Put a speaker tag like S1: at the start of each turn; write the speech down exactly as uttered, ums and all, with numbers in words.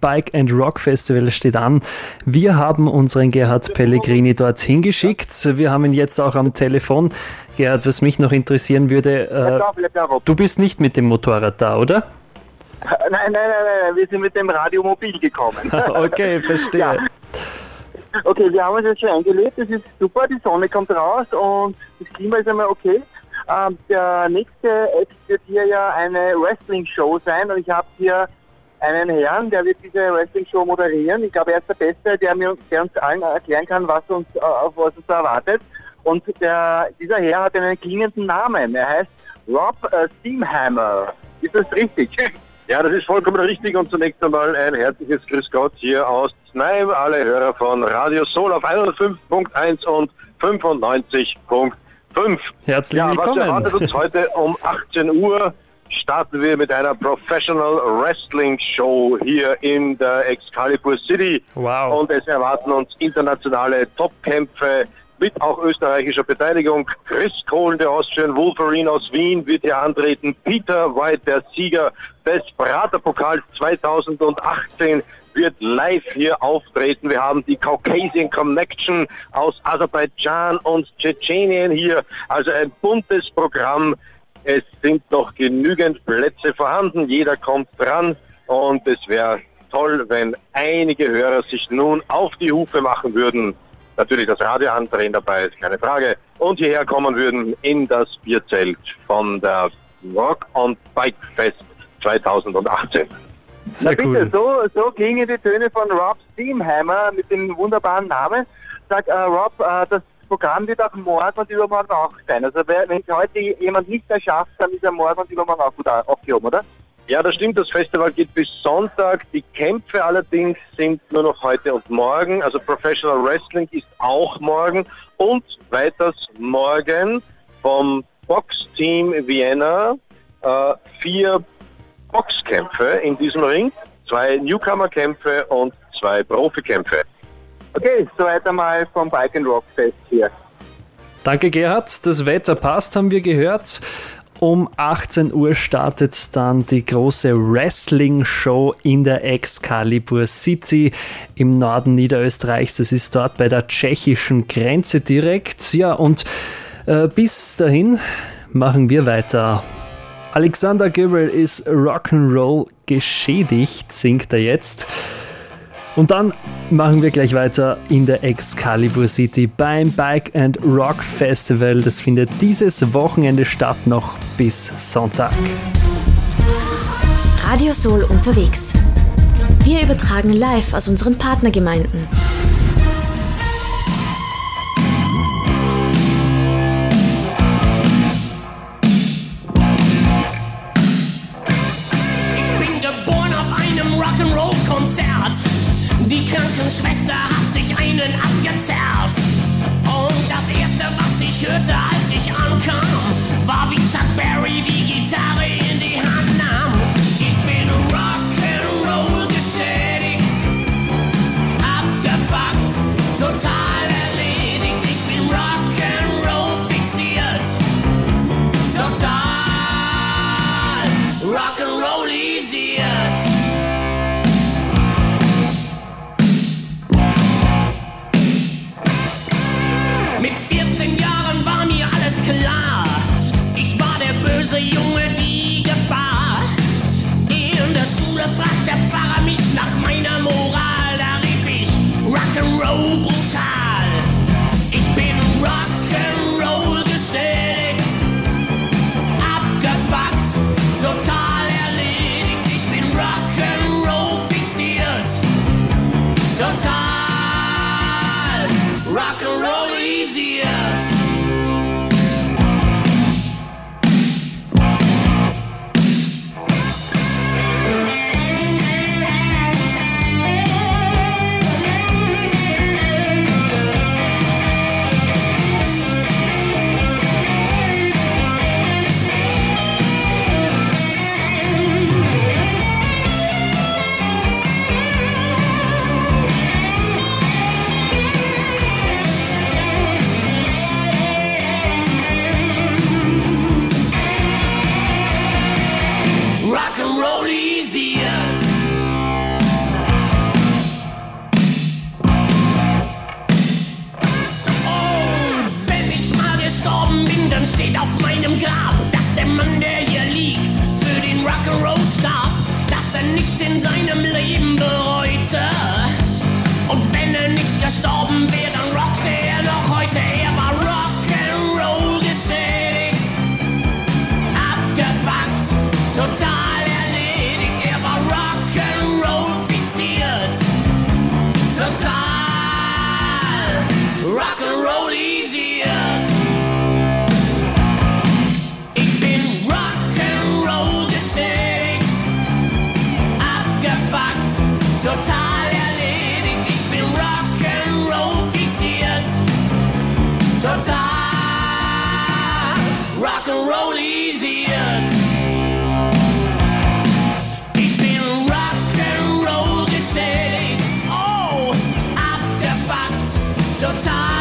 S1: Bike and Rock Festival steht an. Wir haben unseren Gerhard Pellegrini dorthin geschickt. Wir haben ihn jetzt auch am Telefon. Gerhard, was mich noch interessieren würde, äh, du bist nicht mit dem Motorrad da, oder?
S2: Nein, nein, nein, nein, wir sind mit dem Radiomobil gekommen.
S1: Okay, verstehe. Ja.
S2: Okay, wir haben uns jetzt schon eingelebt, das ist super, die Sonne kommt raus und das Klima ist einmal okay. Ähm, der nächste Act wird hier ja eine Wrestling-Show sein und ich habe hier einen Herrn, der wird diese Wrestling-Show moderieren. Ich glaube, er ist der Beste, der, mir, der uns allen erklären kann, was uns, auf was uns da erwartet. Und der, dieser Herr hat einen klingenden Namen, er heißt Rob äh, Steamhammer. Ist das richtig?
S3: Ja, das ist vollkommen richtig und zunächst einmal ein herzliches Grüß Gott hier aus Znaim, alle Hörer von Radio Soul auf hundertfünf Punkt eins und fünfundneunzig Punkt fünf.
S1: Herzlich
S3: ja,
S1: willkommen.
S3: Was erwartet uns heute um achtzehn Uhr? Starten wir mit einer Professional Wrestling Show hier in der Excalibur City.
S1: Wow.
S3: Und es erwarten uns internationale Topkämpfe mit auch österreichischer Beteiligung. Chris Kohlen, der Austrian Wolverine aus Wien, wird hier antreten. Peter White, der Sieger des Praterpokals zweitausendachtzehn, wird live hier auftreten. Wir haben die Caucasian Connection aus Aserbaidschan und Tschetschenien hier. Also ein buntes Programm. Es sind noch genügend Plätze vorhanden. Jeder kommt dran. Und es wäre toll, wenn einige Hörer sich nun auf die Hufe machen würden. Natürlich das Radio andrehen dabei, ist keine Frage. Und hierher kommen würden in das Bierzelt von der Rock on Bike Fest zweitausendachtzehn.
S1: Sehr
S2: Na bitte,
S1: cool.
S2: so, so klingen die Töne von Rob Steamhammer mit dem wunderbaren Namen. Sag, äh, Rob, äh, das Programm wird auch morgen und übermorgen auch sein. Also wenn es heute jemand nicht mehr schafft, dann ist er morgen und übermorgen auch gut aufgehoben, oder?
S3: Ja, das stimmt, das Festival geht bis Sonntag. Die Kämpfe allerdings sind nur noch heute und morgen. Also Professional Wrestling ist auch morgen. Und weiters morgen vom Boxteam Vienna äh, vier Boxkämpfe in diesem Ring. Zwei Newcomer-Kämpfe und zwei Profikämpfe.
S2: Okay, soweit einmal vom Bike and Rock Fest hier.
S1: Danke, Gerhard. Das Wetter passt, haben wir gehört. Um achtzehn Uhr startet dann die große Wrestling-Show in der Excalibur City im Norden Niederösterreichs. Das ist dort bei der tschechischen Grenze direkt. Ja, und äh, bis dahin machen wir weiter. Alexander Göbel ist Rock'n'Roll geschädigt, singt er jetzt. Und dann machen wir gleich weiter in der Excalibur City beim Bike and Rock Festival. Das findet dieses Wochenende statt, noch bis Sonntag.
S4: Radio Soul unterwegs. Wir übertragen live aus unseren Partnergemeinden.
S5: Ich bin geboren auf einem Rock'n'Roll-Konzert. Die Krankenschwester hat sich einen abgezerrt. Und das erste, was ich hörte, als ich ankam, war, wie Chuck Berry die Gitarre in die Hand nahm. Ich bin Rock'n'Roll geschädigt, abgefuckt, total erledigt. Ich bin Rock'n'Roll fixiert, total Rock'n'Rollisiert. Klar, ich war der böse Junge, die gestorben wäre, dann rockte er noch heute. Er war Rock'n'Roll geschädigt, abgefuckt, total erledigt. Er war Rock'n'Roll fixiert, total Rock'n'Rollisiert. Ich bin Rock'n'Roll geschädigt, abgefuckt, total erledigt. Ich bin Rock'n'Roll fixiert, total Rock'n'Rollisiert. Ich bin Rock'n'Roll geschädigt, oh, abgefuckt, total